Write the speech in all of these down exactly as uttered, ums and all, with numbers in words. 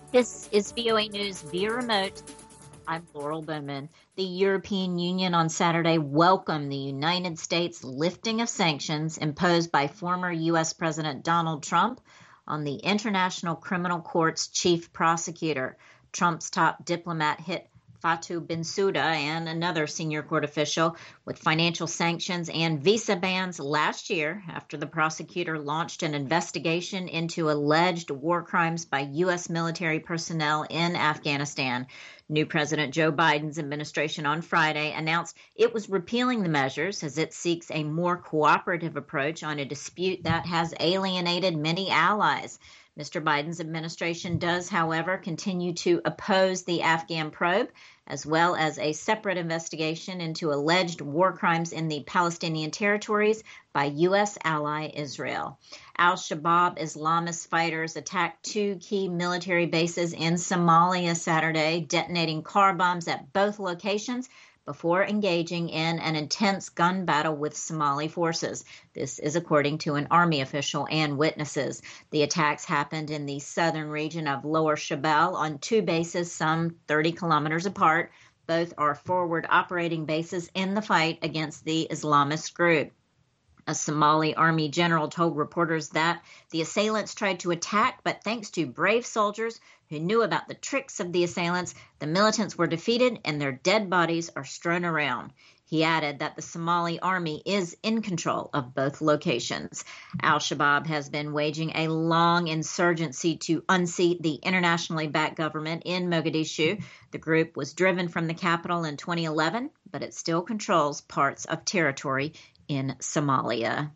This is V O A News via remote. I'm Laurel Bowman. The European Union on Saturday welcomed the United States lifting of sanctions imposed by former U S President Donald Trump on the International Criminal Court's chief prosecutor. Trump's top diplomat hit Fatou Bensouda and another senior court official with financial sanctions and visa bans last year after the prosecutor launched an investigation into alleged war crimes by U S military personnel in Afghanistan. New President Joe Biden's administration on Friday announced it was repealing the measures as it seeks a more cooperative approach on a dispute that has alienated many allies. Mister Biden's administration does, however, continue to oppose the Afghan probe, as well as a separate investigation into alleged war crimes in the Palestinian territories by U S ally Israel. Al-Shabaab Islamist fighters attacked two key military bases in Somalia Saturday, detonating car bombs at both locations before engaging in an intense gun battle with Somali forces. This is according to an army official and witnesses. The attacks happened in the southern region of Lower Shabelle on two bases some thirty kilometers apart. Both are forward operating bases in the fight against the Islamist group. A Somali army general told reporters that the assailants tried to attack, but thanks to brave soldiers who knew about the tricks of the assailants, the militants were defeated and their dead bodies are strewn around. He added that the Somali army is in control of both locations. Al-Shabaab has been waging a long insurgency to unseat the internationally backed government in Mogadishu. The group was driven from the capital in twenty eleven, but it still controls parts of territory in Somalia.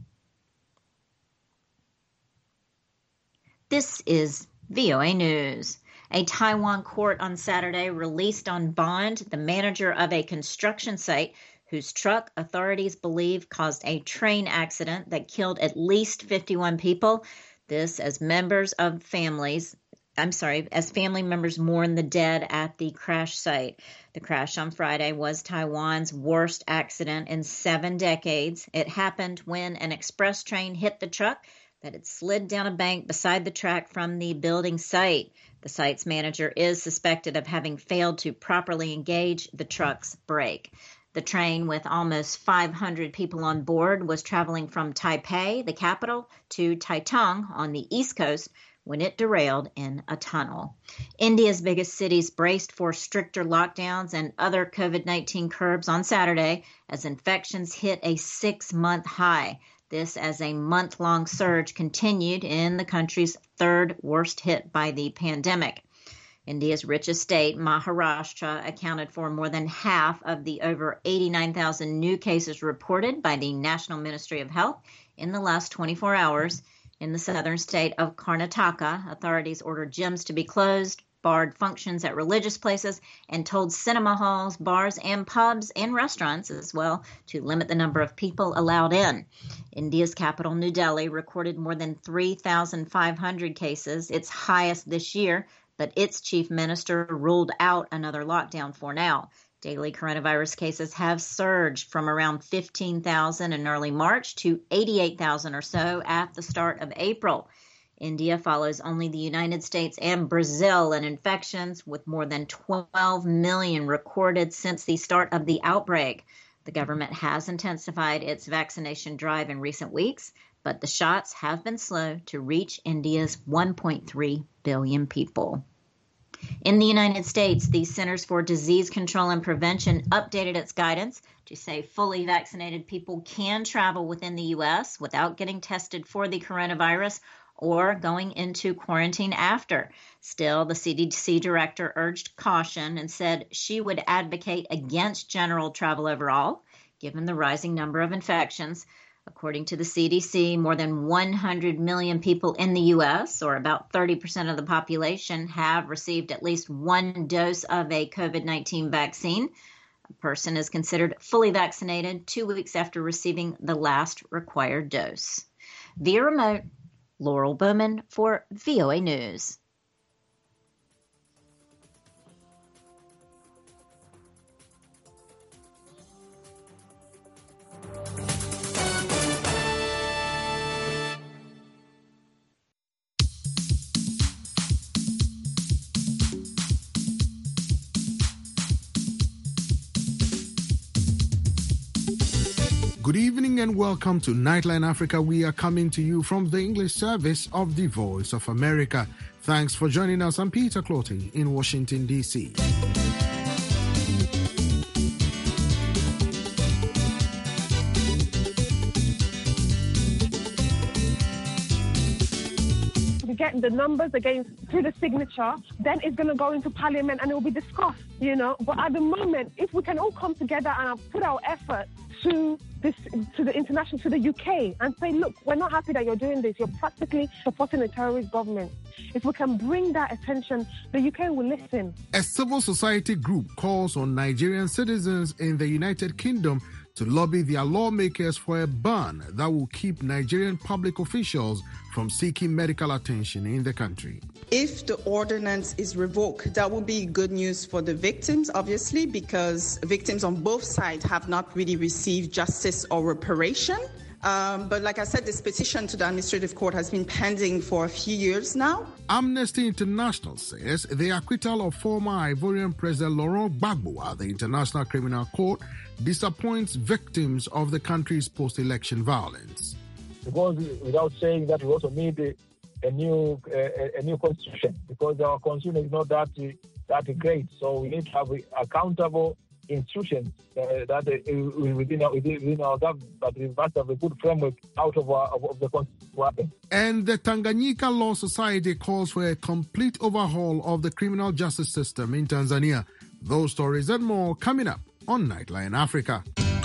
This is V O A News. A Taiwan court on Saturday released on bond the manager of a construction site whose truck authorities believe caused a train accident that killed at least fifty-one people. This as members of families I'm sorry, as family members mourn the dead at the crash site. The crash on Friday was Taiwan's worst accident in seven decades. It happened when an express train hit the truck that had slid down a bank beside the track from the building site. The site's manager is suspected of having failed to properly engage the truck's brake. The train, with almost five hundred people on board, was traveling from Taipei, the capital, to Taitung on the east coast, when it derailed in a tunnel. India's biggest cities braced for stricter lockdowns and other COVID nineteen curbs on Saturday as infections hit a six-month high. This as a month-long surge continued in the country's third worst hit by the pandemic. India's richest state, Maharashtra, accounted for more than half of the over eighty-nine thousand new cases reported by the National Ministry of Health in the last twenty-four hours. In the southern state of Karnataka, authorities ordered gyms to be closed, barred functions at religious places, and told cinema halls, bars, and pubs and restaurants as well to limit the number of people allowed in. India's capital, New Delhi, recorded more than three thousand five hundred cases, its highest this year, but its chief minister ruled out another lockdown for now. Daily coronavirus cases have surged from around fifteen thousand in early March to eighty-eight thousand or so at the start of April. India follows only the United States and Brazil in infections, with more than twelve million recorded since the start of the outbreak. The government has intensified its vaccination drive in recent weeks, but the shots have been slow to reach India's one point three billion people. In the United States, the Centers for Disease Control and Prevention updated its guidance to say fully vaccinated people can travel within the U S without getting tested for the coronavirus or going into quarantine after. Still, the C D C director urged caution and said she would advocate against general travel overall, given the rising number of infections. According to the C D C, more than one hundred million people in the U S, or about thirty percent of the population, have received at least one dose of a COVID nineteen vaccine. A person is considered fully vaccinated two weeks after receiving the last required dose. Via remote, Laurel Bowman for V O A News. Good evening and welcome to Nightline Africa. We are coming to you from the English service of the Voice of America. Thanks for joining us. I'm Peter Clotty in Washington, D C We get the numbers against through the signature, then it's going to go into Parliament and it will be discussed, you know. But at the moment, if we can all come together and put our effort to this, to the international, to the U K, and say, look, we're not happy that you're doing this. You're practically supporting a terrorist government. If we can bring that attention, the U K will listen. A civil society group calls on Nigerian citizens in the United Kingdom to lobby their lawmakers for a ban that will keep Nigerian public officials from seeking medical attention in the country. If the ordinance is revoked, that will be good news for the victims, obviously, because victims on both sides have not really received justice or reparation. Um, but like I said, this petition to the administrative court has been pending for a few years now. Amnesty International says the acquittal of former Ivorian President Laurent Gbagbo at the International Criminal Court disappoints victims of the country's post-election violence. Because without saying that, we also need a, a new a, a new constitution, because our constitution is not that that great. So we need to have accountable institutions uh, that uh, within our within our government, but we must have a good framework out of, our, of, of the constitution. And the Tanganyika Law Society calls for a complete overhaul of the criminal justice system in Tanzania. Those stories and more coming up on Nightline Africa.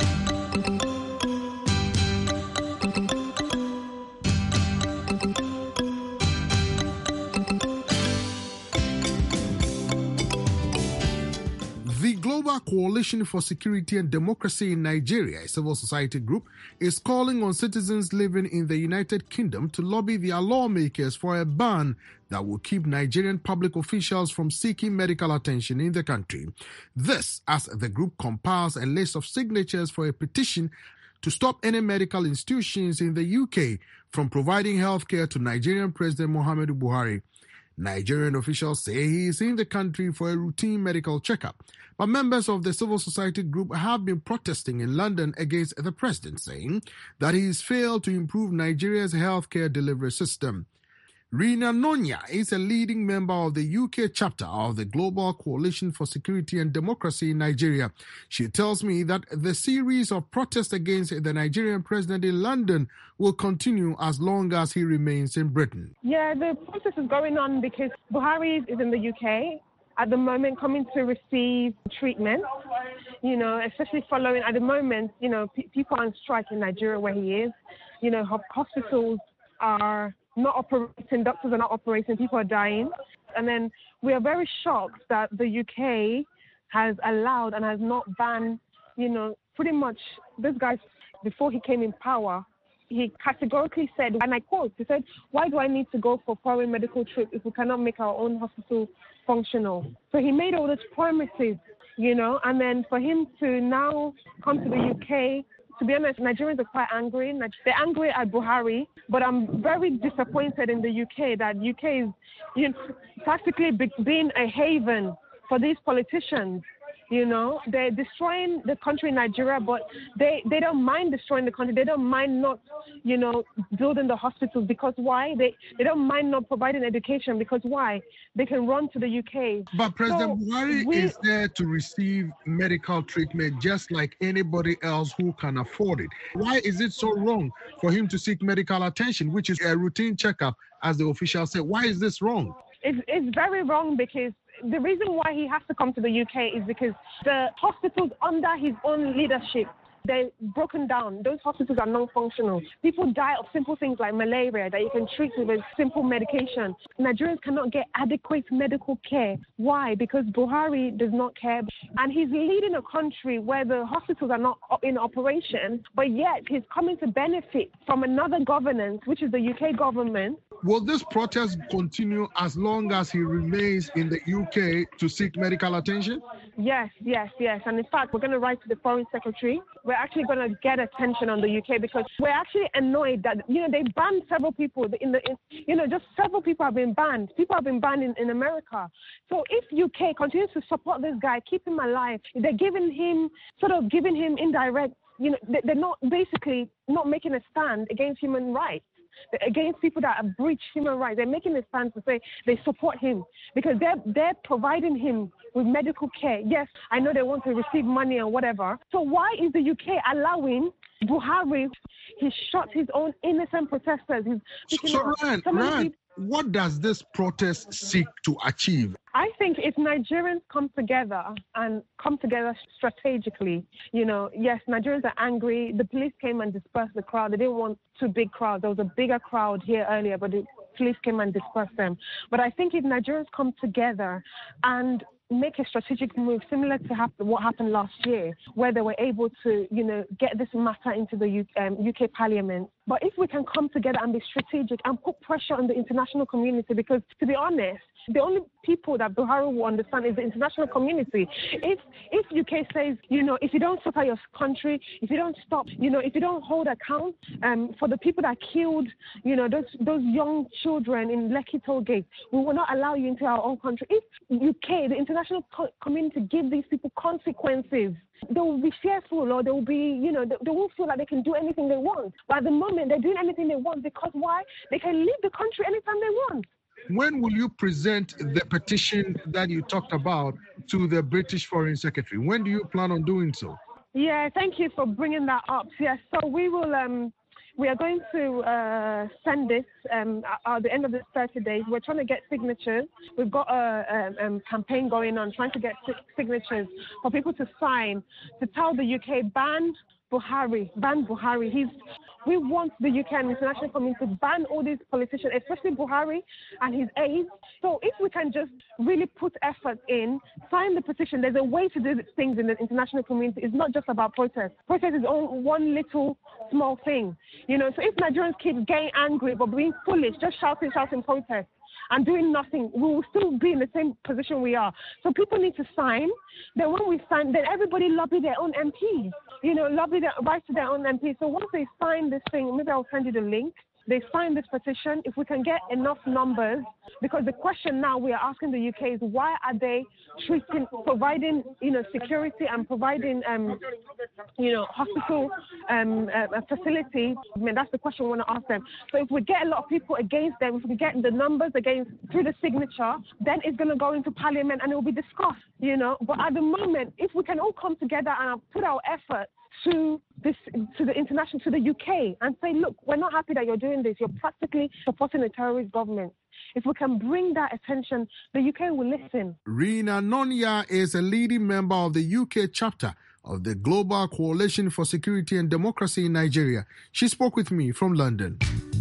The Global Coalition for Security and Democracy in Nigeria, a civil society group, is calling on citizens living in the United Kingdom to lobby their lawmakers for a ban that will keep Nigerian public officials from seeking medical attention in the country. This, as the group compiles a list of signatures for a petition to stop any medical institutions in the U K from providing health care to Nigerian President Muhammadu Buhari. Nigerian officials say he is in the country for a routine medical checkup, but members of the civil society group have been protesting in London against the president, saying that he has failed to improve Nigeria's healthcare delivery system. Rina Nonya is a leading member of the U K chapter of the Global Coalition for Security and Democracy in Nigeria. She tells me that the series of protests against the Nigerian president in London will continue as long as he remains in Britain. Yeah, the process is going on because Buhari is in the U K at the moment, coming to receive treatment, you know, especially following at the moment, you know, p- people are on strike in Nigeria where he is. You know, hospitals are not operating, doctors are not operating, people are dying. And then we are very shocked that the U K has allowed and has not banned, you know, pretty much this guy, before he came in power, he categorically said, and I quote, he said, why do I need to go for foreign medical trips if we cannot make our own hospital functional? So he made all those promises, you know, and then for him to now come to the U K, to be honest, Nigerians are quite angry. They're angry at Buhari, but I'm very disappointed in the U K that U K is, you know, practically being a haven for these politicians. You know, they're destroying the country, Nigeria, but they, they don't mind destroying the country. They don't mind not, you know, building the hospitals, because why? They they don't mind not providing education, because why? They can run to the U K. But President so Buhari we, is there to receive medical treatment just like anybody else who can afford it. Why is it so wrong for him to seek medical attention, which is a routine checkup, as the officials say? Why is this wrong? It's, it's very wrong because the reason why he has to come to the U K is because the hospitals under his own leadership, they're broken down. Those hospitals are non-functional. People die of simple things like malaria that you can treat with a simple medication. Nigerians cannot get adequate medical care. Why? Because Buhari does not care. And he's leading a country where the hospitals are not in operation, but yet he's coming to benefit from another governance, which is the U K government. Will this protest continue as long as he remains in the U K to seek medical attention? Yes, yes, yes. And in fact, we're going to write to the Foreign Secretary. We're actually going to get attention on the U K because we're actually annoyed that, you know, they banned several people in the, in, you know, just several people have been banned. People have been banned in, in America. So if U K continues to support this guy, keep him alive, they're giving him, sort of giving him indirect you know, they're not basically not making a stand against human rights, against people that have breached human rights. They're making a stand to say they support him because they're they're providing him with medical care. Yes, I know they want to receive money and whatever. So why is the U K allowing Buhari? He shot his own innocent protesters. He's so, Ryan, Ryan, what does this protest seek to achieve? I think if Nigerians come together and come together strategically, you know, yes, Nigerians are angry. The police came and dispersed the crowd. They didn't want two big crowds. There was a bigger crowd here earlier, but the police came and dispersed them. But I think if Nigerians come together and make a strategic move similar to happen, what happened last year, where they were able to, you know, get this matter into the U, um, U K Parliament. But if we can come together and be strategic and put pressure on the international community, because to be honest, the only people that Buhari will understand is the international community. If if U K says, you know, if you don't support your country, if you don't stop, you know, if you don't hold account um, for the people that killed, you know, those those young children in Lekki Toll Gate, we will not allow you into our own country. If U K, the international co- community, give these people consequences, they will be fearful, or they will be, you know, they, they won't feel like they can do anything they want. But at the moment, they're doing anything they want because why? They can leave the country anytime they want. When will you present the petition that you talked about to the British Foreign Secretary? When do you plan on doing so? Yeah, thank you for bringing that up. Yes, so we will. Um, we are going to uh, send this um, at the end of the thirty days. We're trying to get signatures. We've got a, a, a campaign going on, trying to get signatures for people to sign to tell the U K ban Buhari, ban Buhari. He's. We want the U K and international community to ban all these politicians, especially Buhari and his aides. So if we can just really put effort in, sign the petition, there's a way to do things in the international community. It's not just about protest. Protest is only one little small thing. You know, so if Nigerians keep getting angry but being foolish, just shouting, shouting protest, and doing nothing, we will still be in the same position we are. So people need to sign. Then when we sign, then everybody lobby their own M Ps. You know, lobby their rights to their own M Ps. So once they sign this thing, maybe I'll send you the link. They sign this petition. If we can get enough numbers, because the question now we are asking the U K is why are they treating, providing, you know, security and providing, um, you know, hospital um, uh, facilities? I mean, that's the question we want to ask them. So if we get a lot of people against them, if we get the numbers against through the signature, then it's going to go into Parliament and it will be discussed, you know. But at the moment, if we can all come together and put our effort to this, to the international, to the U K, and say, look, we're not happy that you're doing this. You're practically supporting a terrorist government. If we can bring that attention, the U K will listen. Rina Nonya is a leading member of the U K chapter of the Global Coalition for Security and Democracy in Nigeria. She spoke with me from London.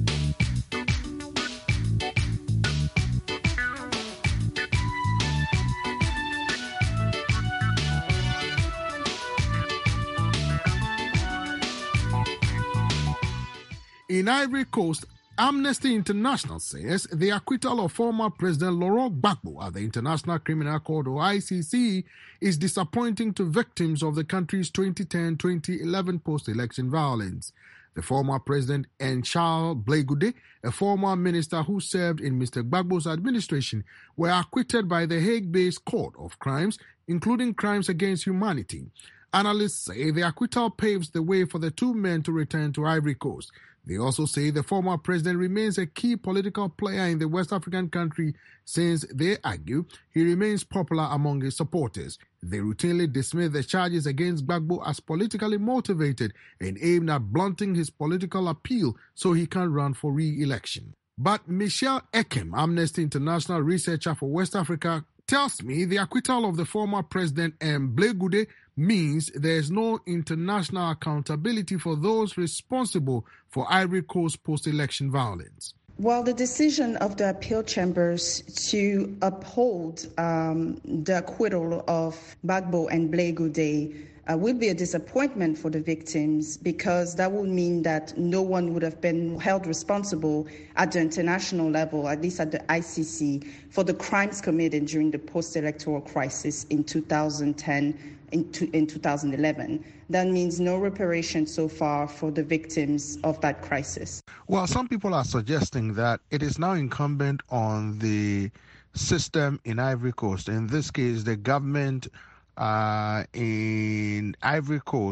In Ivory Coast, Amnesty International says the acquittal of former President Laurent Gbagbo at the International Criminal Court, or I C C, is disappointing to victims of the country's twenty ten to twenty eleven post-election violence. The former president and Charles Blé Goudé, a former minister who served in Mister Gbagbo's administration, were acquitted by the Hague-based Court of Crimes, including crimes against humanity. Analysts say the acquittal paves the way for the two men to return to Ivory Coast. They also say the former president remains a key political player in the West African country since, they argue, he remains popular among his supporters. They routinely dismiss the charges against Gbagbo as politically motivated and aimed at blunting his political appeal so he can run for re-election. But Michelle Ekem, Amnesty International researcher for West Africa, tells me the acquittal of the former president and Blé Goudé means there is no international accountability for those responsible for Ivory Coast post-election violence. Well, the decision of the appeal chambers to uphold um, the acquittal of Gbagbo and Blé Goudé uh, will be a disappointment for the victims, because that would mean that no one would have been held responsible at the international level, at least at the I C C, for the crimes committed during the post-electoral crisis in two thousand ten in, to, in two thousand eleven. That means no reparation so far for the victims of that crisis. Well, some people are suggesting that it is now incumbent on the system in Ivory Coast, in this case the government uh, in Ivory Coast,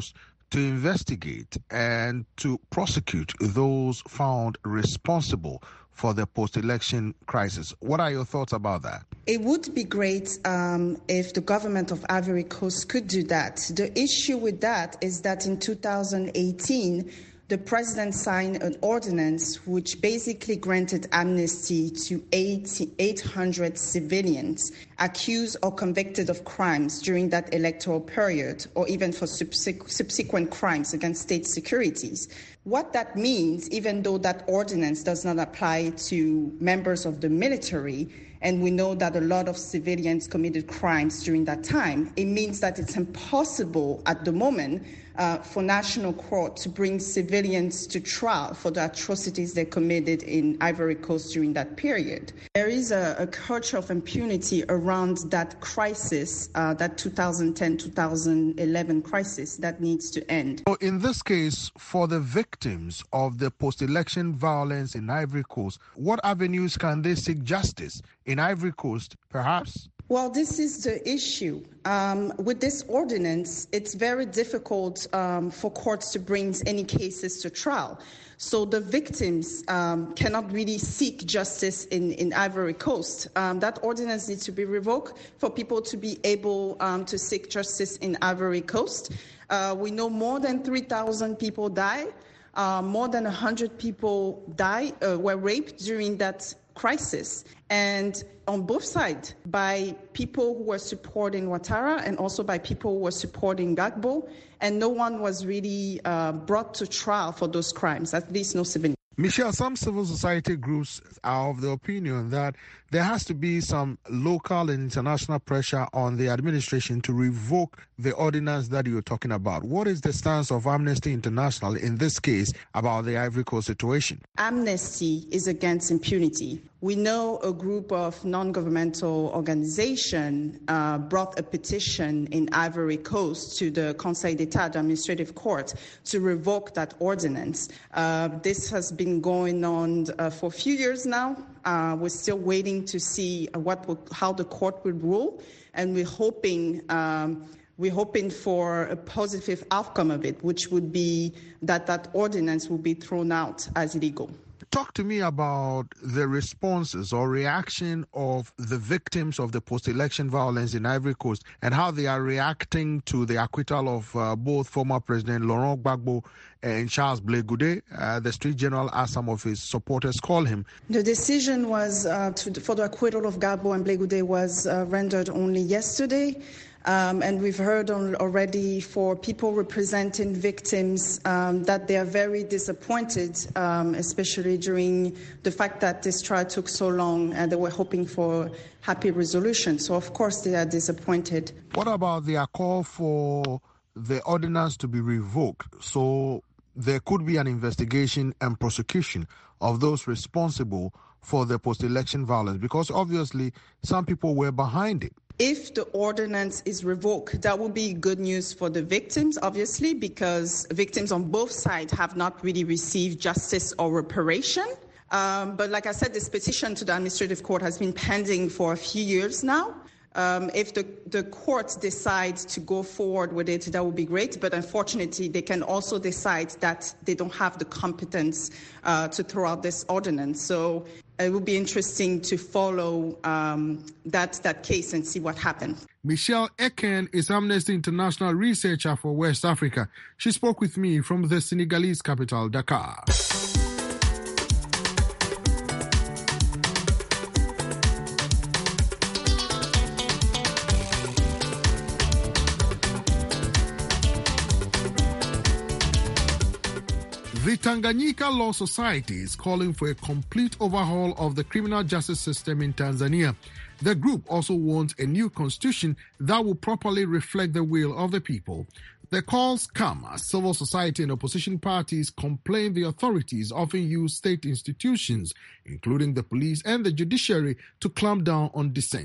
to investigate and to prosecute those found responsible for the post-election crisis. What are your thoughts about that? It would be great um, if the government of Ivory Coast could do that. The issue with that is that in two thousand eighteen, the president signed an ordinance which basically granted amnesty to eight hundred civilians accused or convicted of crimes during that electoral period, or even for subsequent crimes against state securities. What that means, even though that ordinance does not apply to members of the military, and we know that a lot of civilians committed crimes during that time, it means that it's impossible at the moment uh, for national court to bring civilians to trial for the atrocities they committed in Ivory Coast during that period. There is a, a culture of impunity around that crisis, uh, that two thousand ten to two thousand eleven crisis that needs to end. So in this case, for the victims of the post-election violence in Ivory Coast, what avenues can they seek justice? In Ivory Coast, perhaps? Well, this is the issue. Um, with this ordinance, it's very difficult um, for courts to bring any cases to trial. So the victims um, cannot really seek justice in, in Ivory Coast. Um, that ordinance needs to be revoked for people to be able um, to seek justice in Ivory Coast. Uh, we know more than three thousand people died. Uh, more than one hundred people died, uh, were raped during that crisis, and on both sides, by people who were supporting Ouattara and also by people who were supporting Gbagbo, and no one was really uh, brought to trial for those crimes, at least no civilian. Michelle, some civil society groups are of the opinion that there has to be some local and international pressure on the administration to revoke the ordinance that you're talking about. What is the stance of Amnesty International in this case about the Ivory Coast situation? Amnesty is against impunity. We know a group of non-governmental organizations uh, brought a petition in Ivory Coast to the Conseil d'État, the Administrative Court, to revoke that ordinance. Uh, this has been going on uh, for a few years now. Uh, we're still waiting to see what will, how the court will rule, and we're hoping um, we're hoping for a positive outcome of it, which would be that that ordinance will be thrown out as illegal. Talk to me about the responses or reaction of the victims of the post-election violence in Ivory Coast and how they are reacting to the acquittal of uh, both former President Laurent Gbagbo and Charles Blé Goudé, uh, the Street General, as some of his supporters call him. The decision was uh, to, for the acquittal of Gbagbo and Blé Goudé was uh, rendered only yesterday. Um, and we've heard on, already for people representing victims um, that they are very disappointed, um, especially during the fact that this trial took so long and they were hoping for happy resolution. So, of course, they are disappointed. What about their call for the ordinance to be revoked so there could be an investigation and prosecution of those responsible for the post-election violence? Because obviously some people were behind it. If the ordinance is revoked, that will be good news for the victims, obviously, because victims on both sides have not really received justice or reparation. Um, but like I said, this petition to the administrative court has been pending for a few years now. Um, if the, the court decides to go forward with it, that would be great. But unfortunately, they can also decide that they don't have the competence uh, to throw out this ordinance. So it will be interesting to follow um, that, that case and see what happens. Michelle Eken is Amnesty International researcher for West Africa. She spoke with me from the Senegalese capital, Dakar. The Tanganyika Law Society is calling for a complete overhaul of the criminal justice system in Tanzania. The group also wants a new constitution that will properly reflect the will of the people. The calls come as civil society and opposition parties complain the authorities often use state institutions, including the police and the judiciary, to clamp down on dissent.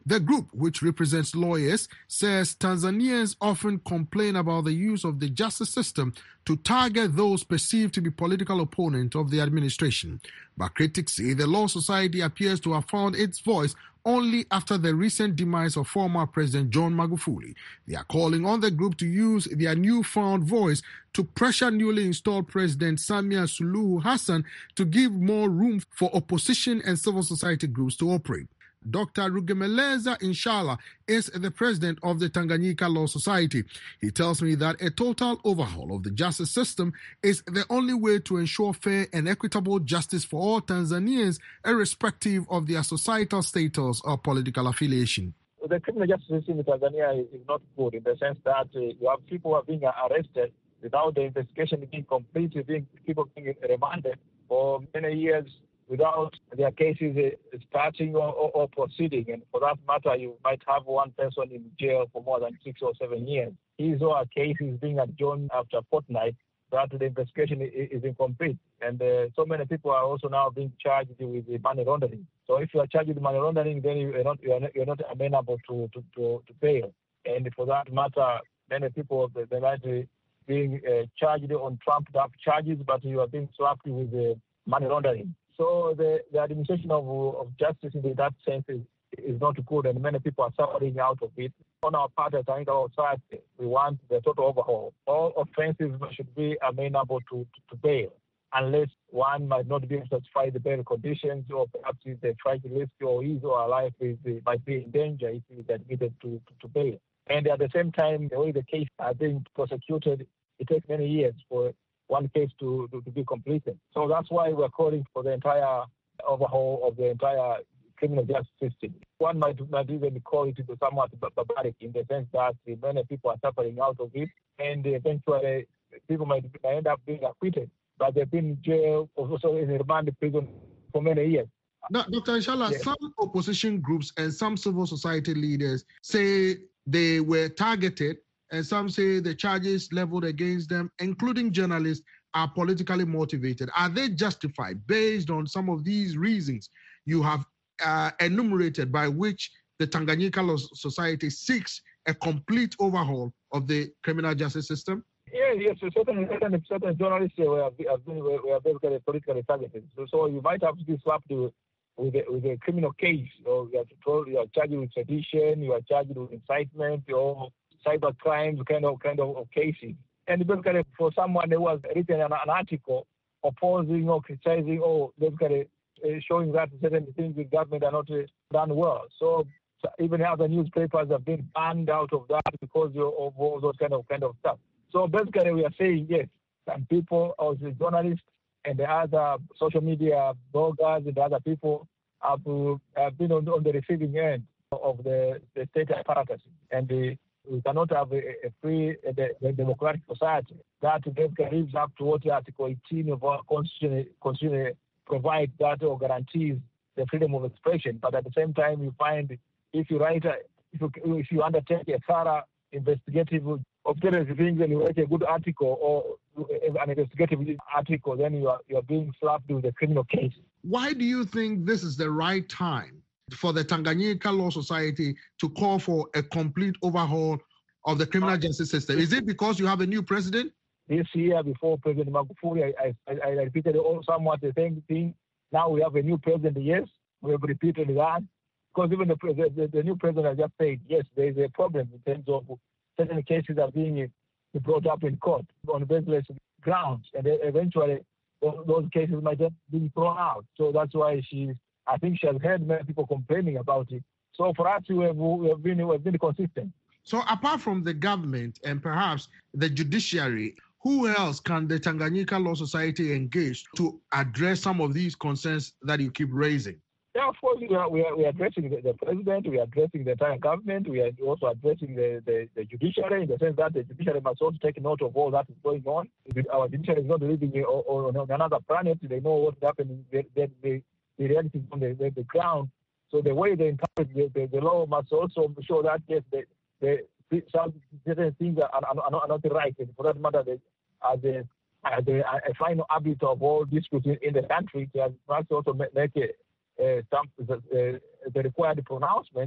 The group, which represents lawyers, says Tanzanians often complain about the use of the justice system to target those perceived to be political opponents of the administration. But critics say the Law Society appears to have found its voice only after the recent demise of former President John Magufuli. They are calling on the group to use their newfound voice to pressure newly installed President Samia Suluhu Hassan to give more room for opposition and civil society groups to operate. Doctor Rugemeleza Inshallah is the president of the Tanganyika Law Society. He tells me that a total overhaul of the justice system is the only way to ensure fair and equitable justice for all Tanzanians, irrespective of their societal status or political affiliation. The criminal justice system in Tanzania is not good in the sense that uh, you have people who are being arrested without the investigation being completed, being, people being remanded for many years, without their cases uh, starting or, or, or proceeding. And for that matter, you might have one person in jail for more than six or seven years. His or her case is being adjourned after a fortnight, that the investigation is, is incomplete. And uh, so many people are also now being charged with money laundering. So if you are charged with money laundering, then you are not, you are not, you're not amenable to, to, to, to bail. And for that matter, many people, they might be being uh, charged on trumped-up charges, but you are being slapped with uh, money laundering. So the, the administration of, of justice in that sense is, is not good, and many people are suffering out of it. On our part, I think our side, we want the total overhaul. All offenses should be amenable to, to, to bail, unless one might not be able to satisfy the bail conditions, or perhaps if they try to rescue or his or her life is, might be in danger if he is admitted to, to, to bail. And at the same time, the way the case are being prosecuted, it takes many years for one case to, to, to be completed. So that's why we're calling for the entire overhaul of the entire criminal justice system. One might, might even call it somewhat barbaric in the sense that many people are suffering out of it, and eventually people might end up being acquitted, but they've been in jail, also in a remand prison for many years. Now, Doctor Inshallah, yes. Some opposition groups and some civil society leaders say they were targeted, and some say the charges leveled against them, including journalists, are politically motivated. Are they justified based on some of these reasons you have uh, enumerated, by which the Tanganyika Law Society seeks a complete overhaul of the criminal justice system? Yeah, yes, certain, certain, certain journalists uh, were, were, were basically politically targeted. So, so you might have to be slapped with, with, a, with a criminal case, or you are, told, you are charged with sedition, you are charged with incitement, or cyber crimes kind of kind of, of cases. And basically, for someone who has written an, an article opposing or criticizing or basically uh, showing that certain things in government are not uh, done well. So, so even other newspapers have been banned out of that because of, of all those kind of kind of stuff. So basically, we are saying yes, some people, or the journalists and the other social media bloggers and the other people have, uh, have been on, on the receiving end of the, the state apparatus. And the we cannot have a, a free a, a democratic society that basically lives up to what Article eighteen of our Constitution, Constitution provides, that or guarantees the freedom of expression. But at the same time, you find if you write, a, if, you, if you undertake a thorough investigative of terrorist things and you write a good article or an investigative article, then you are you are being slapped with a criminal case. Why do you think this is the right time for the Tanganyika Law Society to call for a complete overhaul of the criminal justice system? Is it because you have a new president? This year, before President Magufuli, I, I, I repeated all somewhat the same thing. Now we have a new president, yes, we have repeated that. Because even the, the, the new president has just said, yes, there is a problem in terms of certain cases are being brought up in court on baseless grounds. And eventually, those cases might have been thrown out. So that's why she I think she has heard many people complaining about it. So for us, we have, we have, been, we have been consistent. So apart from the government and perhaps the judiciary, who else can the Tanganyika Law Society engage to address some of these concerns that you keep raising? Yeah, of course, we are, we are, we are addressing the, the president, we are addressing the entire government, we are also addressing the, the, the judiciary, in the sense that the judiciary must also take note of all that is going on. Our judiciary is not living on another planet. They know what's happening. They, they, they, the reality on the, the, the ground. So the way they interpret the, the, the law must also show that, yes, the, the, some certain things are, are, are, are not right. And for that matter, they are the, are the a final arbiter of all disputes in, in the country. They must also make a, uh, some, uh, the required pronouncement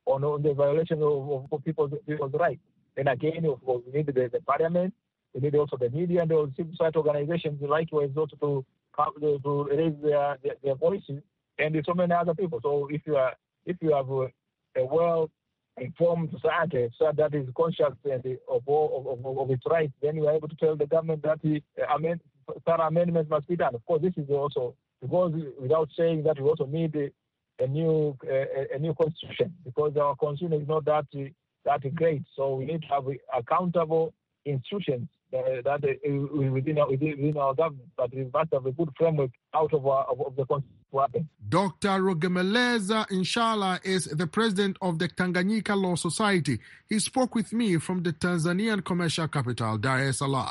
on, on the violation of, of people's, people's rights. And again, of course, we need the, the parliament, we need also the media and the civil society organizations, likewise also to, to, to raise their, their, their voices, and so many other people. So if you are if you have a, a well-informed society, so that is conscious and of, of, of, of its rights, then you are able to tell the government that the amend, certain amendments must be done. Of course, this is also, because without saying that, we also need a, a new a, a new constitution, because our constitution is not that that great. So we need to have accountable institutions uh, that uh, within our, within our government, but we must have a good framework out of our, of, of the constitution. Doctor Rugemeleza Inshallah is the president of the Tanganyika Law Society. He spoke with me from the Tanzanian commercial capital, Dar es Salaam.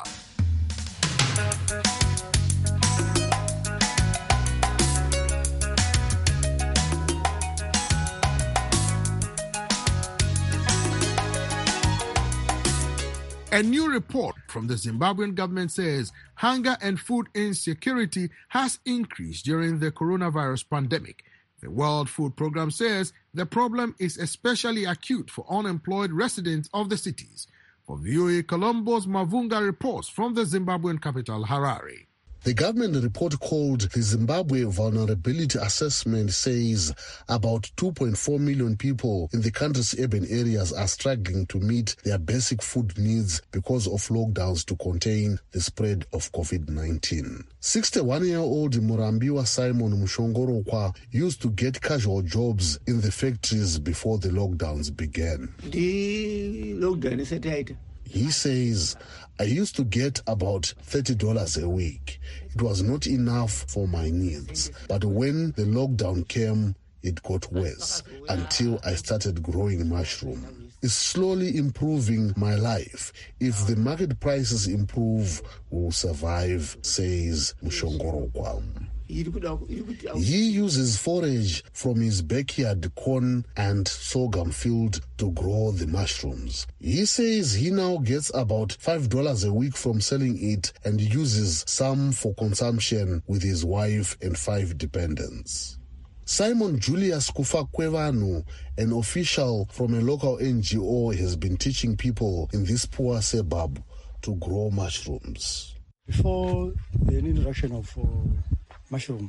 A new report from the Zimbabwean government says hunger and food insecurity has increased during the coronavirus pandemic. The World Food Programme says the problem is especially acute for unemployed residents of the cities. For V O A Colombo's Mavunga reports from the Zimbabwean capital, Harare. The government report called the Zimbabwe Vulnerability Assessment says about two point four million people in the country's urban areas are struggling to meet their basic food needs because of lockdowns to contain the spread of COVID nineteen. sixty-one-year-old Murambiwa Simon Mushongorokwa used to get casual jobs in the factories before the lockdowns began. The lockdown is a He says, I used to get about thirty dollars a week. It was not enough for my needs. But when the lockdown came, it got worse until I started growing mushroom. It's slowly improving my life. If the market prices improve, we'll survive, says Mushongorokwa. He uses forage from his backyard corn and sorghum field to grow the mushrooms. He says he now gets about five dollars a week from selling it and uses some for consumption with his wife and five dependents. Simon Julius Kufakwevanu, an official from a local N G O, has been teaching people in this poor suburb to grow mushrooms. Before the introduction of uh, mushroom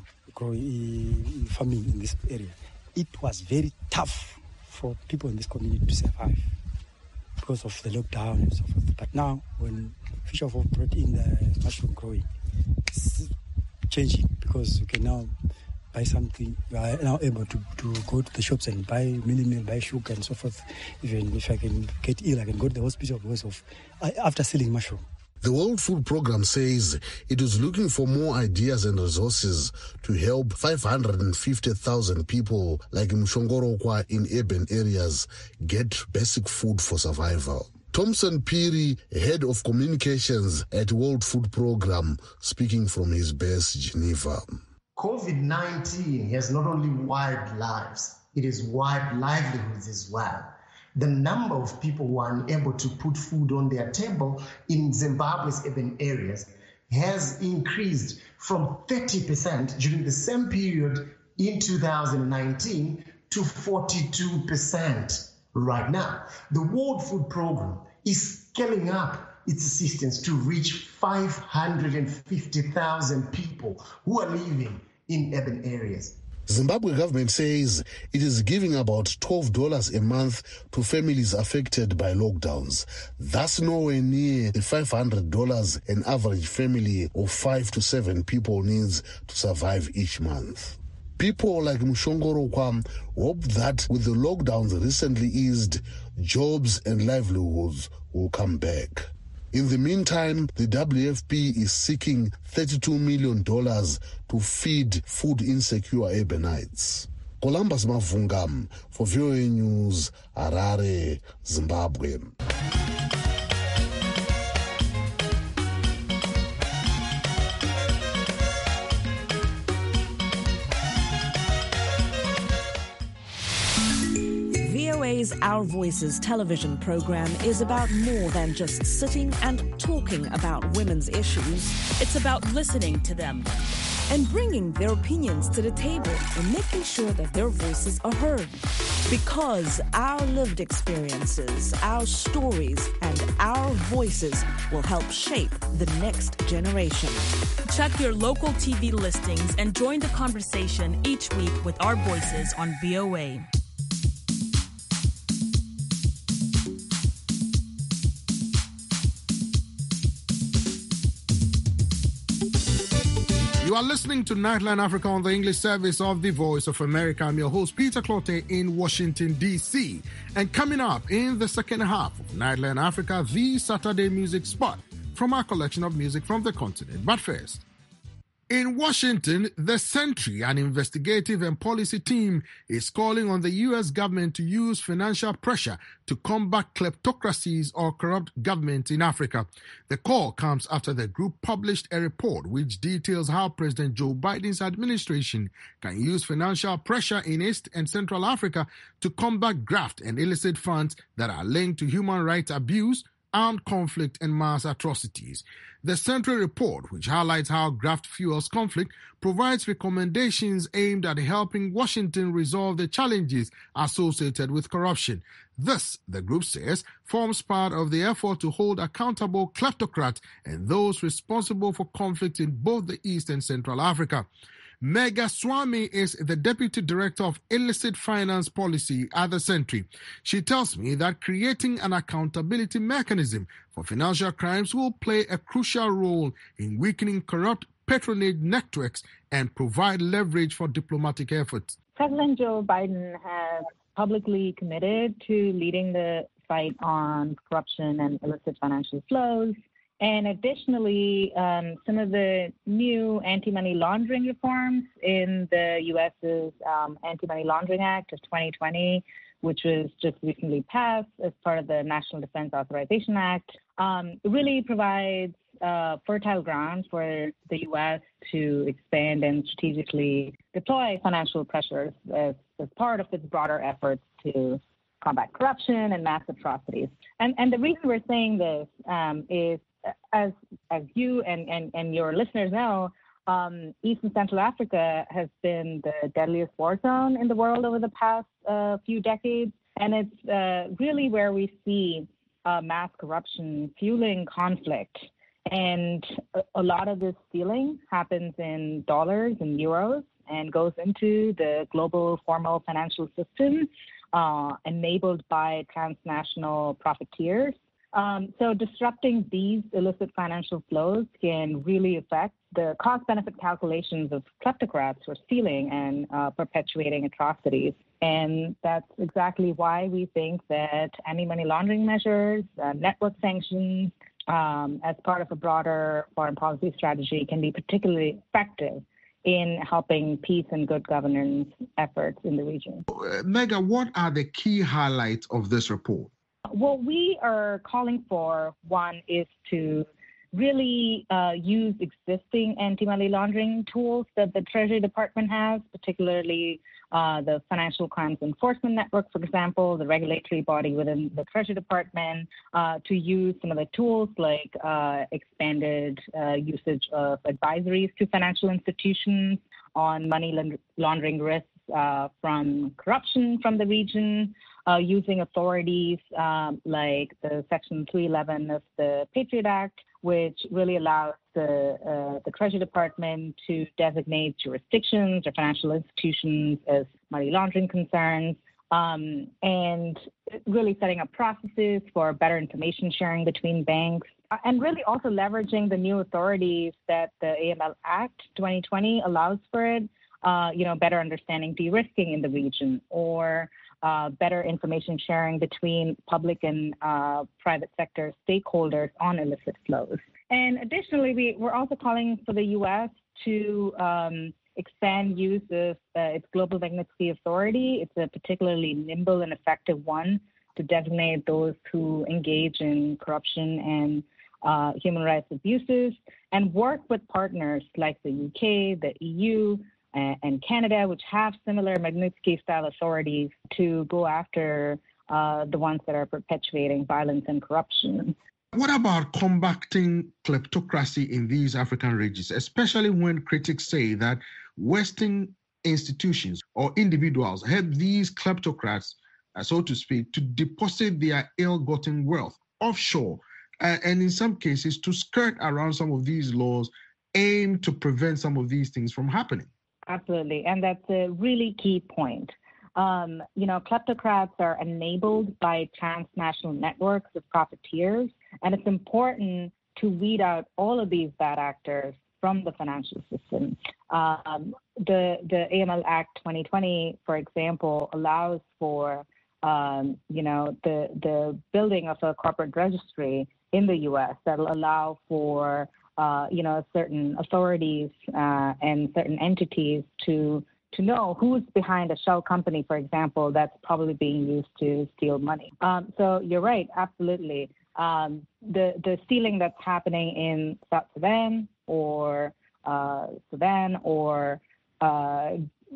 growing farming in this area, it was very tough for people in this community to survive because of the lockdown and so forth. But now, when Fisher Folk brought in the mushroom growing, it's changing because you can now buy something. We are now able to, to go to the shops and buy mini meal, buy sugar and so forth. Even if I can get ill, I can go to the hospital because of after selling mushroom. The World Food Programme says it is looking for more ideas and resources to help five hundred fifty thousand people like Mushongorokwa in urban areas get basic food for survival. Thompson Piri, head of communications at World Food Programme, speaking from his base, Geneva. COVID nineteen has not only wiped lives, it has wiped livelihoods as well. The number of people who are unable to put food on their table in Zimbabwe's urban areas has increased from thirty percent during the same period in two thousand nineteen to forty-two percent right now. The World Food Programme is scaling up its assistance to reach five hundred fifty thousand people who are living in urban areas. Zimbabwe government says it is giving about twelve dollars a month to families affected by lockdowns. That's nowhere near the five hundred dollars an average family of five to seven people needs to survive each month. People like Mushongorokwa hope that with the lockdowns recently eased, jobs and livelihoods will come back. In the meantime, the W F P is seeking thirty-two million dollars to feed food insecure urbanites. Columbus Mavungam for V O A News, Harare, Zimbabwe. V O A's Our Voices television program is about more than just sitting and talking about women's issues. It's about listening to them, and bringing their opinions to the table and making sure that their voices are heard. Because our lived experiences, our stories, and our voices will help shape the next generation. Check your local T V listings and join the conversation each week with our voices on V O A. You are listening to Nightline Africa on the English service of the Voice of America. I'm your host, Peter Clottey in Washington, D C. And coming up in the second half of Nightline Africa, the Saturday music spot from our collection of music from the continent. But first, in Washington, the Sentry, an investigative and policy team, is calling on the U S government to use financial pressure to combat kleptocracies or corrupt governments in Africa. The call comes after the group published a report which details how President Joe Biden's administration can use financial pressure in East and Central Africa to combat graft and illicit funds that are linked to human rights abuse, armed conflict, and mass atrocities. The Central Report, which highlights how graft fuels conflict, provides recommendations aimed at helping Washington resolve the challenges associated with corruption. This, the group says, forms part of the effort to hold accountable kleptocrats and those responsible for conflict in both the East and Central Africa. Megha Swamy is the Deputy Director of Illicit Finance Policy at the Sentry. She tells me that creating an accountability mechanism for financial crimes will play a crucial role in weakening corrupt patronage networks and provide leverage for diplomatic efforts. President Joe Biden has publicly committed to leading the fight on corruption and illicit financial flows. And additionally, um, some of the new anti-money laundering reforms in the U S's um, Anti-Money Laundering Act of twenty twenty, which was just recently passed as part of the National Defense Authorization Act, um, really provides uh, fertile ground for the U S to expand and strategically deploy financial pressures as, as part of its broader efforts to combat corruption and mass atrocities. And, and the reason we're saying this um, is As as you and, and, and your listeners know, um, East and Central Africa has been the deadliest war zone in the world over the past uh, few decades. And it's uh, really where we see uh, mass corruption fueling conflict. And a, a lot of this stealing happens in dollars and euros and goes into the global formal financial system, uh, enabled by transnational profiteers. Um, so disrupting these illicit financial flows can really affect the cost-benefit calculations of kleptocrats who are stealing and uh, perpetuating atrocities. And that's exactly why we think that anti-money laundering measures, uh, network sanctions, um, as part of a broader foreign policy strategy can be particularly effective in helping peace and good governance efforts in the region. Uh, Megha, what are the key highlights of this report? What we are calling for, one, is to really uh, use existing anti-money laundering tools that the Treasury Department has, particularly uh, the Financial Crimes Enforcement Network, for example, the regulatory body within the Treasury Department, uh, to use some of the tools like uh, expanded uh, usage of advisories to financial institutions on money laundering risks uh, from corruption from the region, uh, using authorities um, like the Section three eleven of the Patriot Act, which really allows the, uh, the Treasury Department to designate jurisdictions or financial institutions as money laundering concerns, um, and really setting up processes for better information sharing between banks, and really also leveraging the new authorities that the A M L Act twenty twenty allows for it, uh, you know, better understanding de-risking in the region, or Uh, better information sharing between public and uh, private sector stakeholders on illicit flows. And additionally, we, we're also calling for the U S to um, expand use of uh, its Global Magnitsky Authority. It's a particularly nimble and effective one to designate those who engage in corruption and uh, human rights abuses, and work with partners like the U K, the E U, and Canada, which have similar Magnitsky-style authorities to go after uh, the ones that are perpetuating violence and corruption. What about combating kleptocracy in these African regions, especially when critics say that Western institutions or individuals help these kleptocrats, uh, so to speak, to deposit their ill-gotten wealth offshore, uh, and in some cases to skirt around some of these laws aimed to prevent some of these things from happening? Absolutely, and that's a really key point. Um, you know, kleptocrats are enabled by transnational networks of profiteers, and it's important to weed out all of these bad actors from the financial system. Um, the the A M L Act twenty twenty, for example, allows for um, you know the the building of a corporate registry in the U S that'll allow for uh, you know certain authorities uh, and certain entities to to know who's behind a shell company, for example, that's probably being used to steal money. Um, so you're right, absolutely. Um, the the stealing that's happening in South Sudan or uh, Sudan or uh,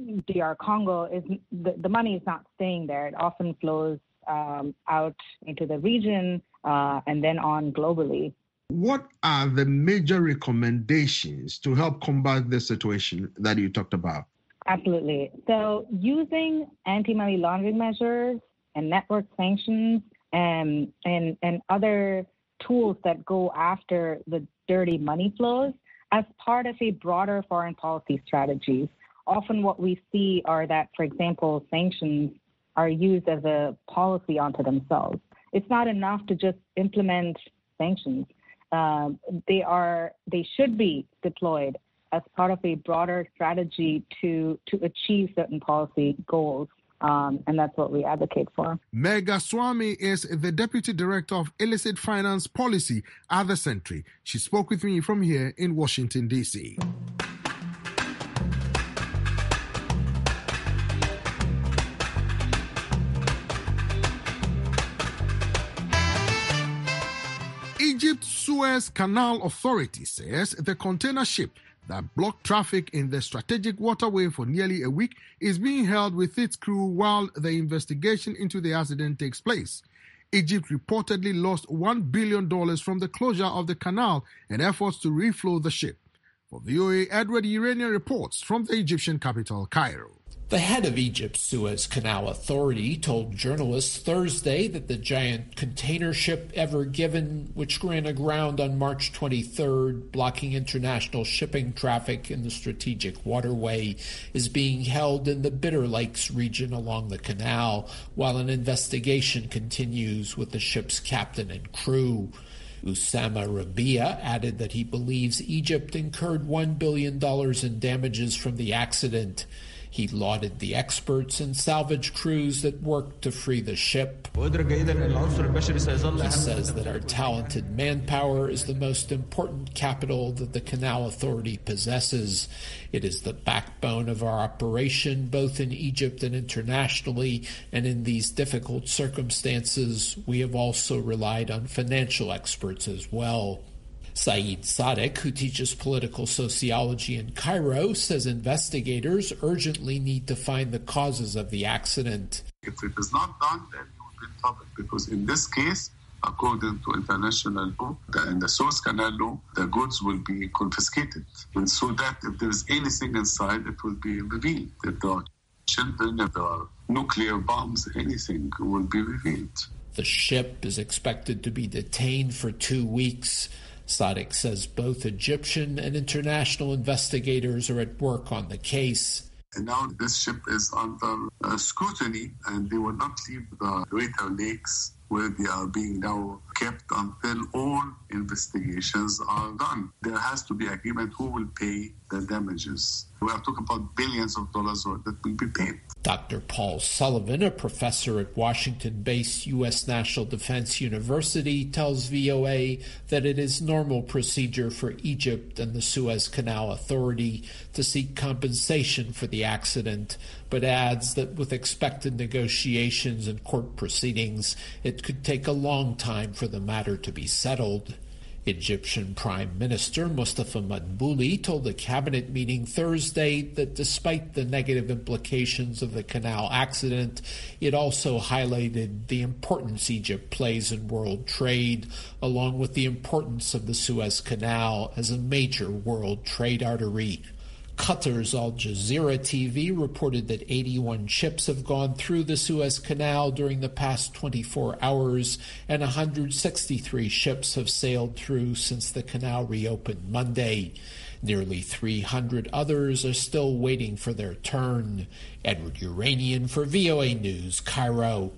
D R Congo is the, the money is not staying there. It often flows um, out into the region uh, and then on globally. What are the major recommendations to help combat the situation that you talked about? Absolutely. So using anti-money laundering measures and network sanctions and, and, and other tools that go after the dirty money flows as part of a broader foreign policy strategy. Often what we see are that, for example, sanctions are used as a policy unto themselves. It's not enough to just implement sanctions. Um, they are, they should be deployed as part of a broader strategy to, to achieve certain policy goals. Um, and that's what we advocate for. Megha Swami is the Deputy Director of Illicit Finance Policy at the Sentry. She spoke with me from here in Washington, D C. Egypt's Suez Canal Authority says the container ship that blocked traffic in the strategic waterway for nearly a week is being held with its crew while the investigation into the accident takes place. Egypt reportedly lost one billion dollars from the closure of the canal in efforts to reflow the ship. For V O A, Edward Iranian reports from the Egyptian capital, Cairo. The head of Egypt's Suez Canal Authority told journalists Thursday that the giant container ship Ever Given, which ran aground on March twenty-third, blocking international shipping traffic in the strategic waterway, is being held in the Bitter Lakes region along the canal, while an investigation continues with the ship's captain and crew. Usama Rabia added that he believes Egypt incurred one billion dollars in damages from the accident. He lauded the experts and salvage crews that worked to free the ship. He says that our talented manpower is the most important capital that the Canal Authority possesses. It is the backbone of our operation, both in Egypt and internationally, and in these difficult circumstances, we have also relied on financial experts as well. Saeed Sadek, who teaches political sociology in Cairo, says investigators urgently need to find the causes of the accident. If it is not done, then you will be in trouble, because in this case, according to international law and the Suez Canal law, the goods will be confiscated. And so that if there is anything inside, it will be revealed. If there are children, if there are nuclear bombs, anything will be revealed. The ship is expected to be detained for two weeks. Sadek says both Egyptian and international investigators are at work on the case. And now this ship is under uh, scrutiny, and they will not leave the Greater Lakes where they are being now kept until all investigations are done. There has to be agreement who will pay the damages. We are talking about billions of dollars that will be paid. Doctor Paul Sullivan, a professor at Washington-based U S National Defense University, tells V O A that it is normal procedure for Egypt and the Suez Canal Authority to seek compensation for the accident, but adds that with expected negotiations and court proceedings, it could take a long time for the matter to be settled. Egyptian Prime Minister Mustafa Madbouli told the cabinet meeting Thursday that despite the negative implications of the canal accident, it also highlighted the importance Egypt plays in world trade, along with the importance of the Suez Canal as a major world trade artery. Qatar's Al Jazeera T V reported that eighty-one ships have gone through the Suez Canal during the past twenty-four hours, and one hundred sixty-three ships have sailed through since the canal reopened Monday. Nearly three hundred others are still waiting for their turn. Edward Uranian for V O A News, Cairo.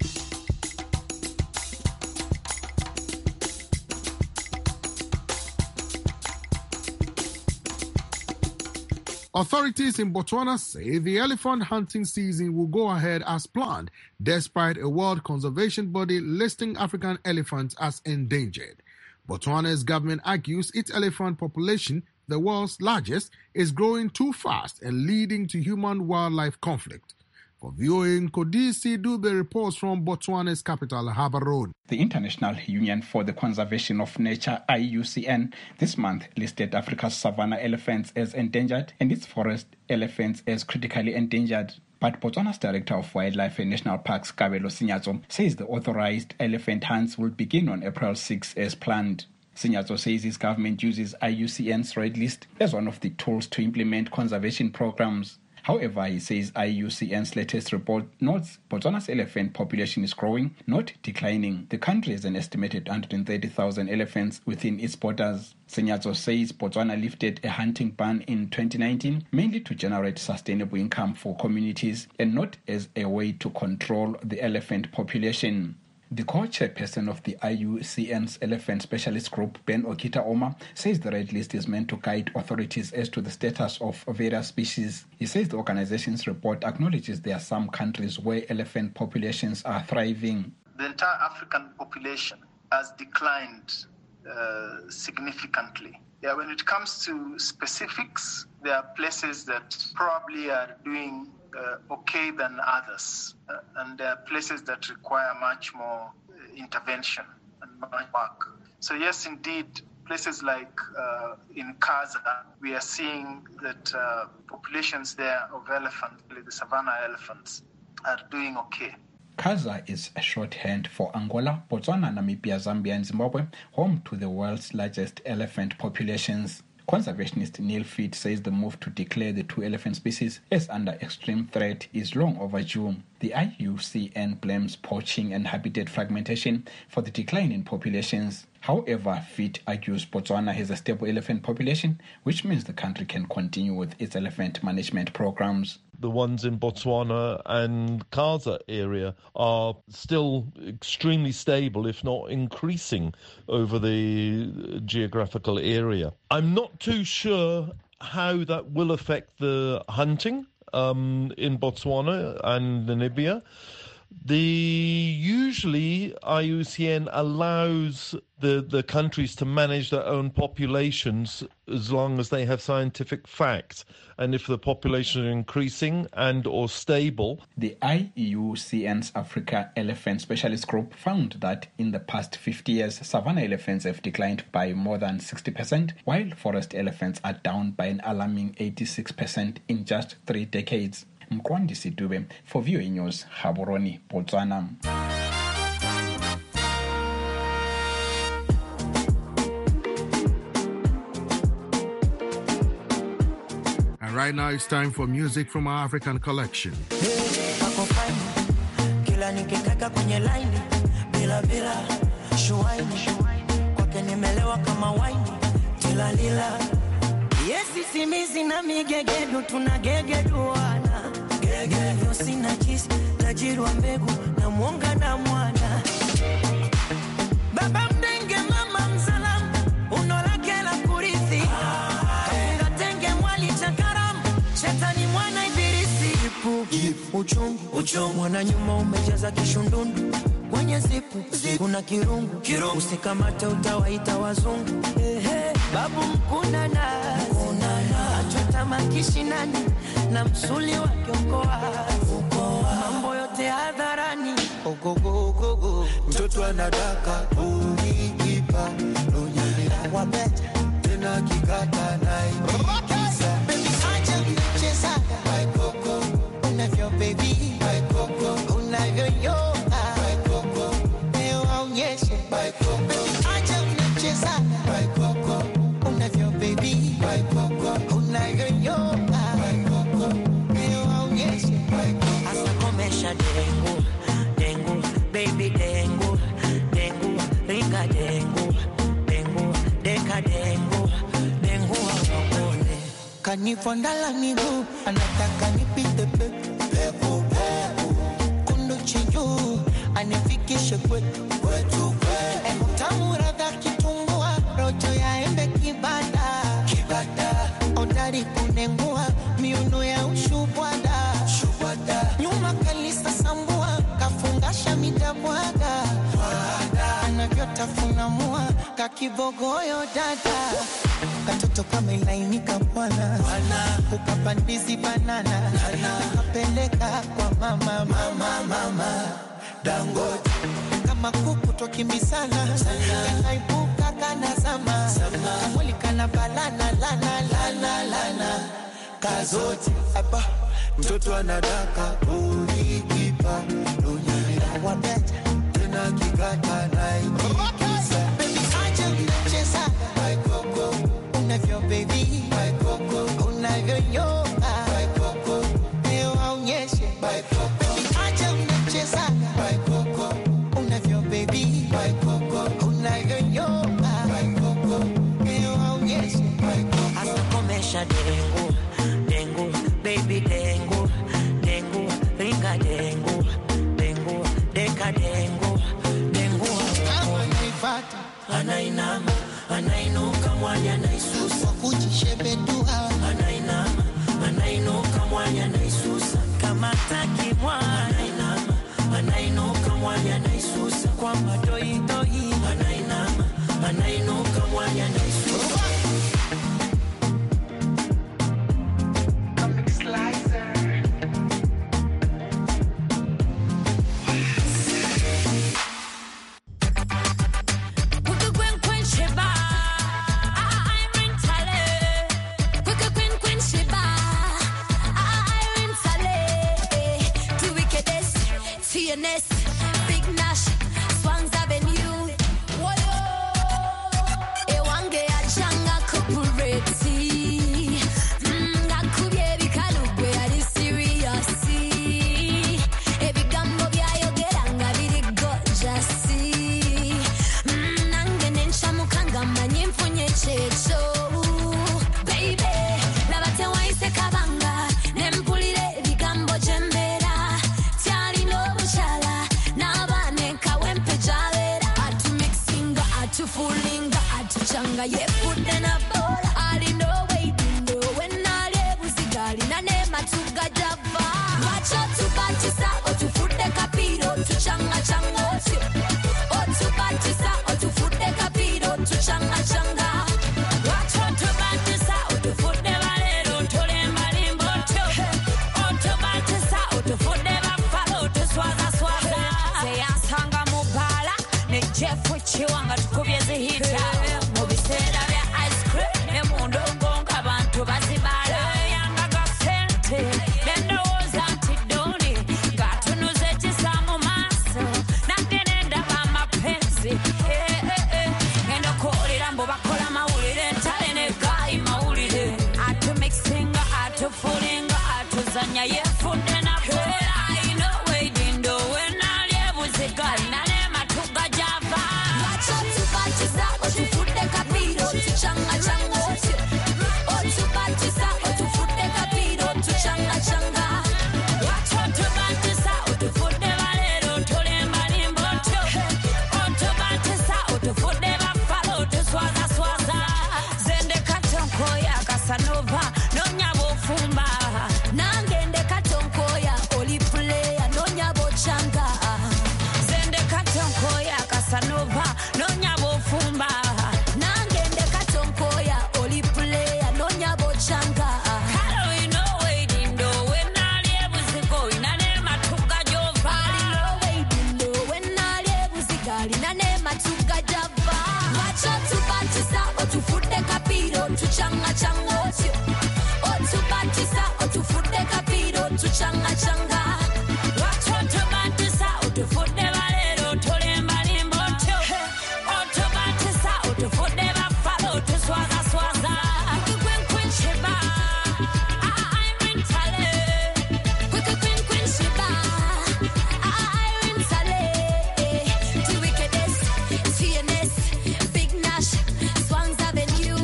Authorities in Botswana say the elephant hunting season will go ahead as planned, despite a world conservation body listing African elephants as endangered. Botswana's government argues its elephant population, the world's largest, is growing too fast and leading to human-wildlife conflict. For V O A Nkodisi Dube reports from Botswana's capital, Gaborone. The International Union for the Conservation of Nature, I U C N, this month listed Africa's savanna elephants as endangered and its forest elephants as critically endangered. But Botswana's Director of Wildlife and National Parks, Kabelo Sinyazo, says the authorized elephant hunts will begin on April sixth as planned. Sinyazo says his government uses I U C N's red list as one of the tools to implement conservation programs. However, he says I U C N's latest report notes Botswana's elephant population is growing, not declining. The country has an estimated one hundred thirty thousand elephants within its borders. Sinyazo says Botswana lifted a hunting ban in twenty nineteen, mainly to generate sustainable income for communities and not as a way to control the elephant population. The co-chairperson of the I U C N's Elephant Specialist Group, Ben Okita Oma, says the red list is meant to guide authorities as to the status of various species. He says the organization's report acknowledges there are some countries where elephant populations are thriving. The entire African population has declined uh, significantly. Yeah, when it comes to specifics, there are places that probably are doing Uh, okay than others, uh, and there are places that require much more uh, intervention and much work. So yes, indeed, places like uh, in Kaza, we are seeing that uh, populations there of elephants, the savanna elephants, are doing okay. Kaza is a shorthand for Angola, Botswana, Namibia, Zambia, and Zimbabwe, home to the world's largest elephant populations. Conservationist Neil Feet says the move to declare the two elephant species as under extreme threat is long overdue. The I U C N blames poaching and habitat fragmentation for the decline in populations. However, Feet argues Botswana has a stable elephant population, which means the country can continue with its elephant management programs. The ones in Botswana and Kaza area are still extremely stable, if not increasing, over the geographical area. I'm not too sure how that will affect the hunting um, in Botswana and Namibia. The usually I U C N allows the, the countries to manage their own populations as long as they have scientific facts. And if the population is increasing and or stable. The I U C N's Africa Elephant Specialist Group found that in the past fifty years, savanna elephants have declined by more than sixty percent, while forest elephants are down by an alarming eighty-six percent in just three decades. Mkwandisi Dube for V O A News, Gaborone, Botswana. And right now it's time for music from our African collection. Gegedo sina chisi, tajirwa mbegu na mwonga na mwana. Baba mdenge mama msalam, unolake la kurithi. Kafunga tenge mwali chakaram, shetani mwana ibilisi. Ipu, uchungu, uchungu, mwana nyuma umejaza kishundundu. Kwenye zipu, kuna kirungu, kirungu. Usikamate utawaita wazungu. Ehe, babu mkuna nazi, achota makishinani. Na msuli wa kiongoa mambo yote hadharani. Ogogo ogogo mtoto anadaka unikipa nonyelea wabeta tena kikata naikisa baby acha mcheza my coco unavyo baby my coco unavyo yoga my coco leo aonyeshe my coco baby acha mcheza my coco unavyo baby my coco unavyo yoga my coco leo aonyeshe my coco asa komesha dengu dengu baby dengu dengu ringa dengu dengu deka dengu dengu wakone kanifondala miguu anataka nipite peku peku peku kundu chinju anifikishe kwetu kwetu kwetu emu tamu radha kitungua rojo ya embe kibada kibada odari kunengua miuno ya ushubwada shubwada nyuma kalisa sambua kafungasha mitabwaga anavyotafuna mua kakibogoyo dada katoto kama ilainika bwana ukapandizi banana kapeleka kwa mama mama mama Dangote kama kuku tokimbisana naibuka kana zama kamwili kana balana lana lana lana kazote aba mtoto anadaka ulikipa dunia wabeta tena kikata naikisa baby acha mcheza my coco unavyo baby my coco unavyo yoga my coco leo aonyeshe my coco baby acha mcheza my coco unavyo baby my coco unavyo yoga my coco leo aonyeshe my coco asa komesha dengu dengu baby dengu dengu ringa dengu dengu deka dengu dengu anaifata anainama anainuka mwanya naisusa kujishebedua anainama anainuka mwanya naisusa kama taki mwana anainama anainuka mwanya naisusa kwa madoi doi anainama anainuka mwanya naisusa Big Nash, Swans Avenue. Whoa, Ewange Achanga Corporate. Ngakubye bikalugwe ali serious. Ebigambo byayogera nga biri gorgeous. Nange nenkyamukanga manyi nfunye kyekyo. Baby, labate waise kabanga nempulire ebigambo gyembeera. Tyalina obukyala changa otyo otubatisa otufudde kapiro tuchanga changa watotobatisa otufudde balero tolembalimba otyo otobatisa otufudde bafalo tuswazaswaza kwenkwensheba airintale kwekwenkwensheba airintale to wickedness T N S Big Nash Swans Avenue.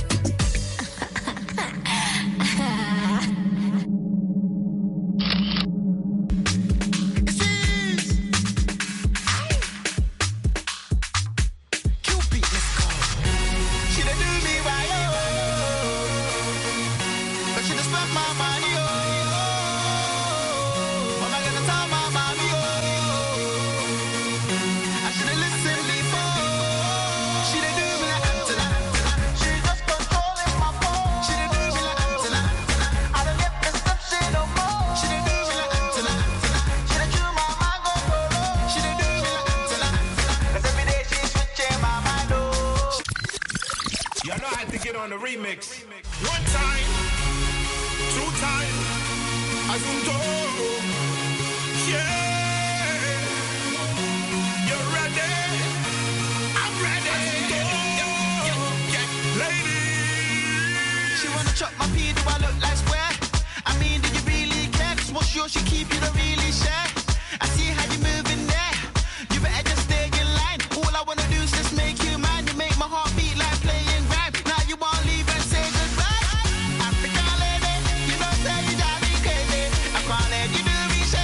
She done do me right, oh. But she done spent my money, oh. What am I gonna tell my mommy, oh? I should've listened before. She done do me like Angela. She just controlling my phone. She done do me like Angela. I don't get prescription no more. She done do me like Angela. She done chew my mango polo. She done do me like Angela. 'Cause every day she's switching my mind, oh. Y'all know I had to get on the remix. One time, two time, Azunto. Yeah. You're ready. I'm ready. Lady. She wanna chop my pee, do I look like square? I mean, do you really care? 'Cause what's yours, she keep, you don't really share. I see how you moving there. You better just stay in line. All I wanna do is just make you mine. You make my heart beat like playing rhyme. Now you won't leave and say goodbye. African lady, you know say you drive me crazy. I can't let you do me shady.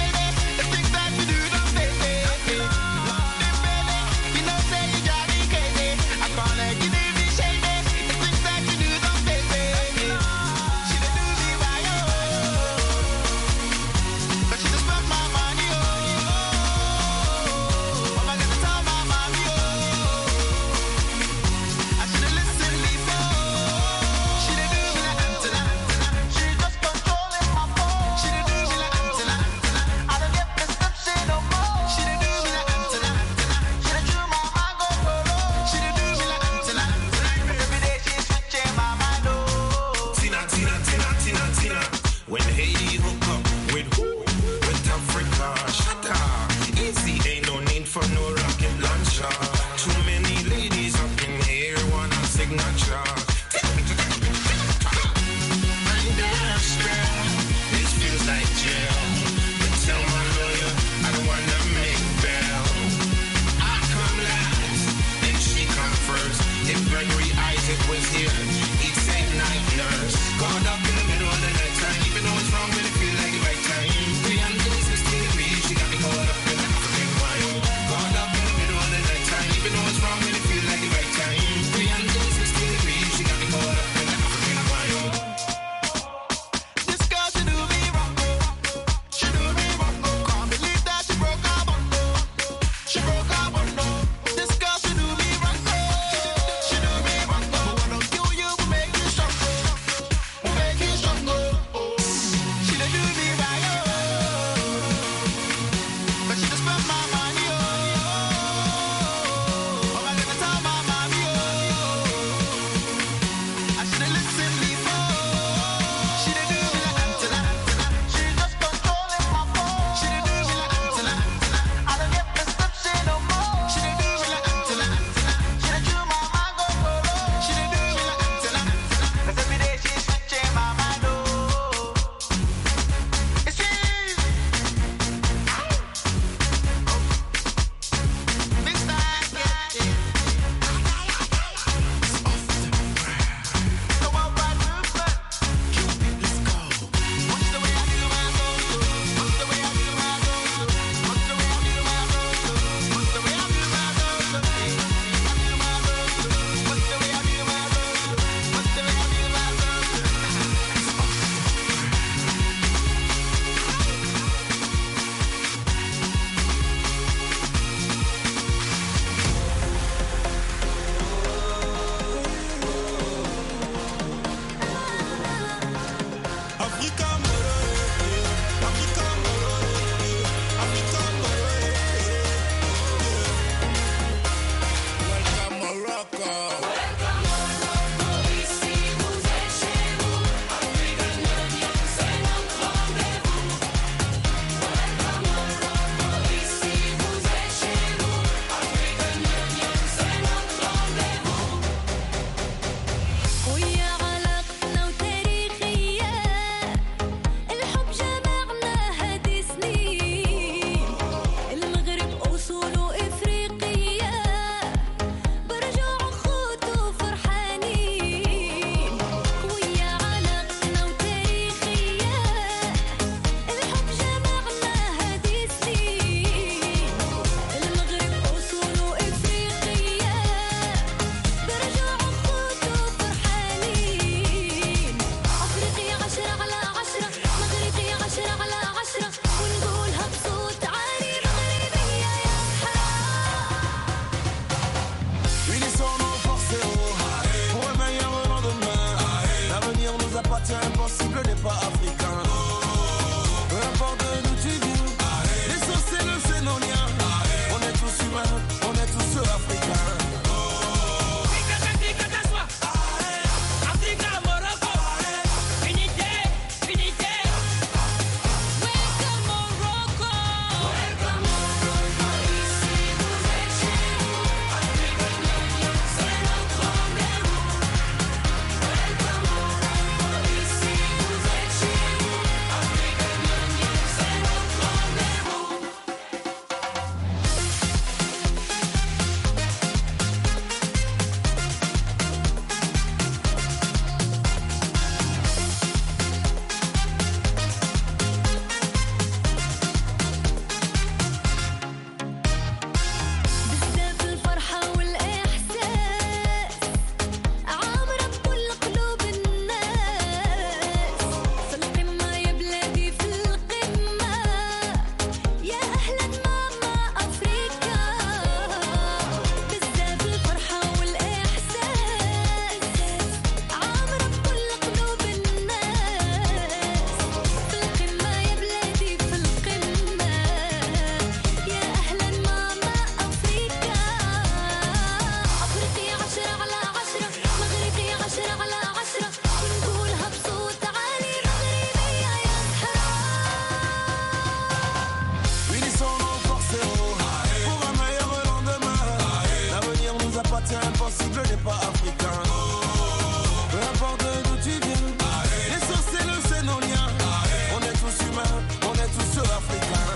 métier impossible n'est pas africain. Peu importe d'où tu viens, l'essentiel c'est nos liens. On est tous humains, on est tous africains.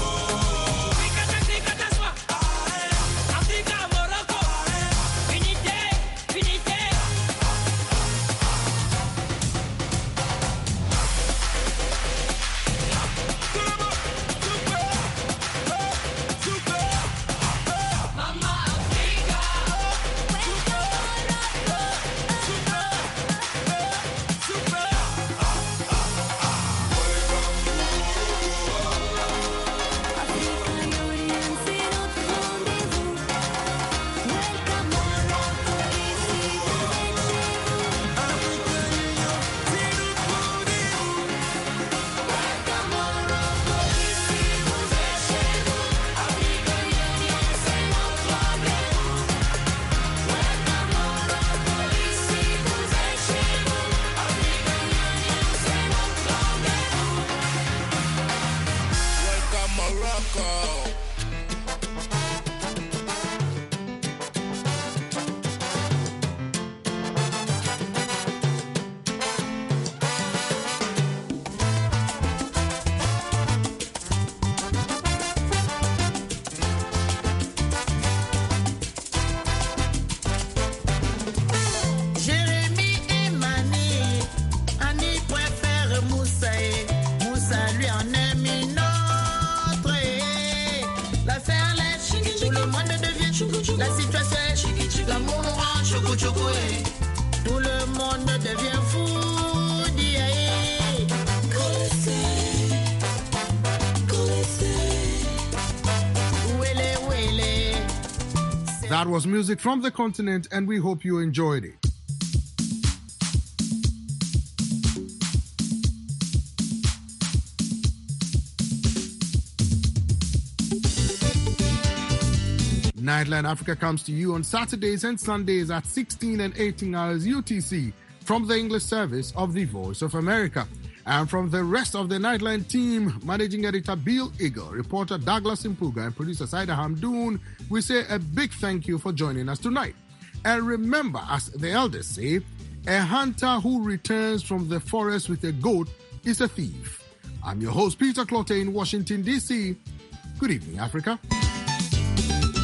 La situation est chiqui, l'amour nous rend choukou choukou. Tout le monde devient fou. That was music from the continent, and we hope you enjoyed it. Nightline Africa comes to you on Saturdays and Sundays at sixteen and eighteen hours U T C from the English service of the Voice of America. And from the rest of the Nightline team, Managing Editor Bill Eagle, reporter Douglas Impuga, and producer Saida Hamdoon, we say a big thank you for joining us tonight. And remember, as the elders say, a hunter who returns from the forest with a goat is a thief. I'm your host, Peter Clottey in Washington, D C. Good evening, Africa.